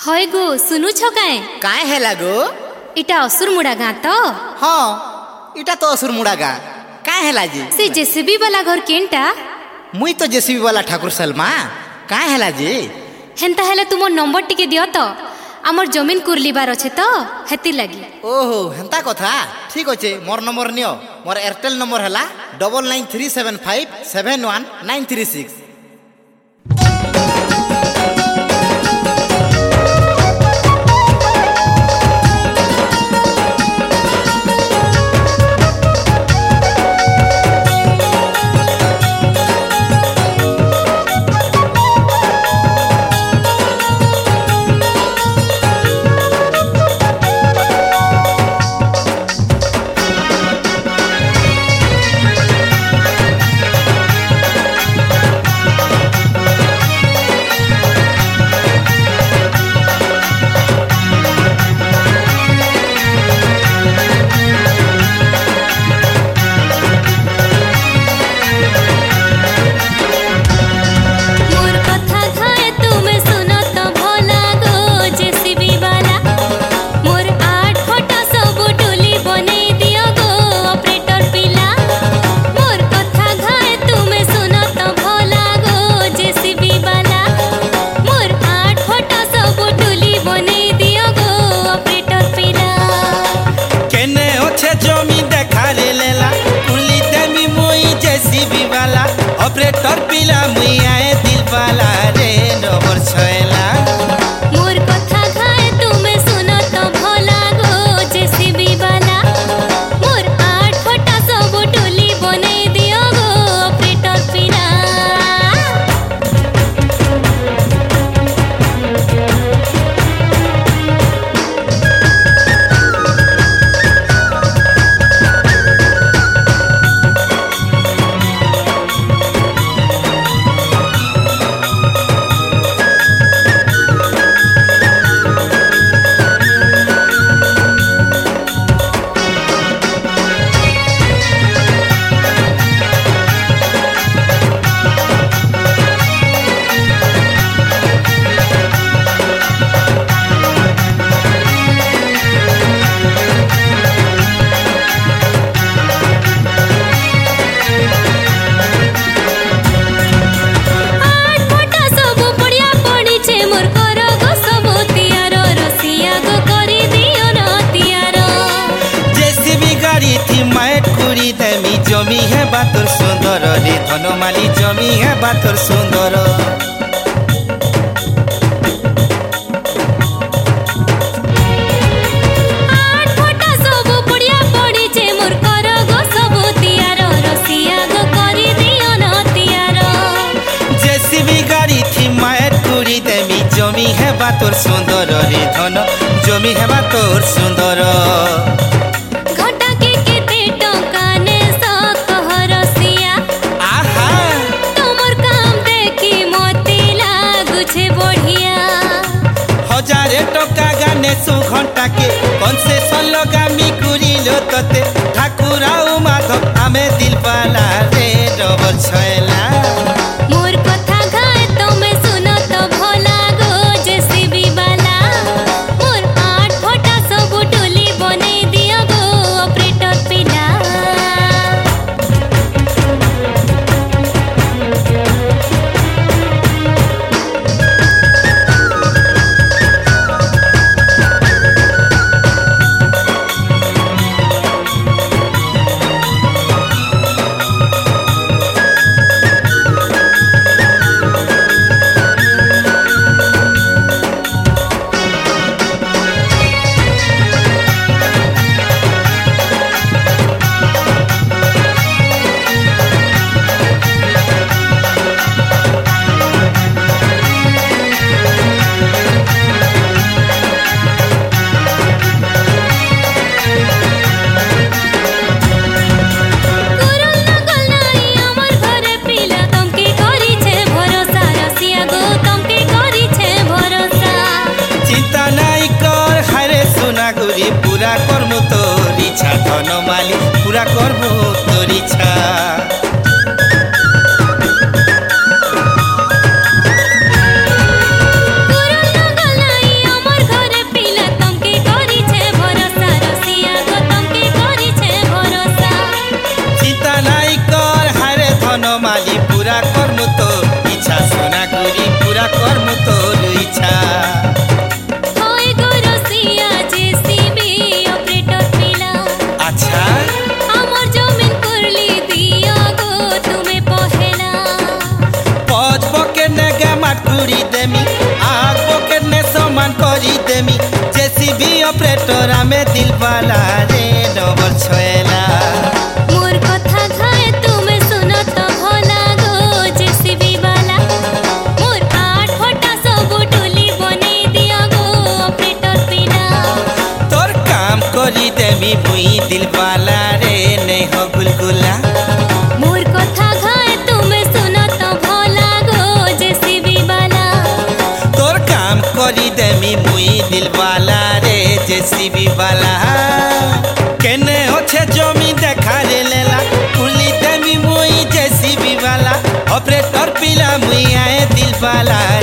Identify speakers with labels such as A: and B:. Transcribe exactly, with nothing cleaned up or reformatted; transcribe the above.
A: हय गो सुनुछ काए
B: काय हैला गो?
A: इटा असुरमुड़ा गाँ तो
B: हाँ इटा तो असुरमुड़ा गाँ काय हैला जी?
A: से जेसीबी वाला घर केनटा
B: मुई तो जेसीबी वाला ठाकुर सलमा काय हैला जी?
A: हेन्ता हेले तुमो नंबर टिके दियो तो आमर जमीन कुरलिबार अच्छे तो हेती लगी।
B: ओहो हेन्ता कथा ठीक अच्छे मोर नंबर नियो मोर एयरटेल नंबर हैला double nine three seven five seven one nine three six.
C: Operator पिला मुई आए दिल वाला रे नंबर छयला
A: मोर कथा खाए तुमे सुनो तो भला गो जेसीबी वाला मोर आठ फटा सब टोली बने दियो गो ऑपरेटर पिला।
C: जमी है बातोर सुंदर रे धनमाली जमी है बातोर सुंदर जेसीबी गाड़ी थी मायर कुड़ी देमी जमी है बातोर सुंदर रे धन जमी है बातोर सुंदर। हजारे टका गाने सु घंटा के कनसेसन लगामी कुरिलो तते ठाकुर आउ माधव आमे दिल वाला रे डबल छयला
A: मोर कथा खाए तुमे सुनो तो भला गो जेसीबी वाला मोर आठ फटा सब टोली बने दियो गो ऑपरेटर पिला।
C: पूरा करमु तोर इच्छा धनमाली पूरा करमु तोर इच्छा।
A: पुराना गलाई
C: ऑपरेटर आमे दिलवाला रे डबल छयला
A: मोर कथा घाए तुमे सुनो तो भला गो जेसीबी वाला मोर आठ फटा सब टुली बने दिया गो ऑपरेटर पिला
C: तोर काम करी देमी मुई दिलवाला रे नै हो गुलगुला
A: मोर कथा घाए तुमे सुनो तो भला गो जेसीबी वाला
C: तोर काम करी देमी मुई दिलवाला रे जेसीबी वाला केने होछे जमी देखा रे लेला कुली देमी मुई जेसीबी वाला ऑपरेटर पिला मुई आए दिलवाला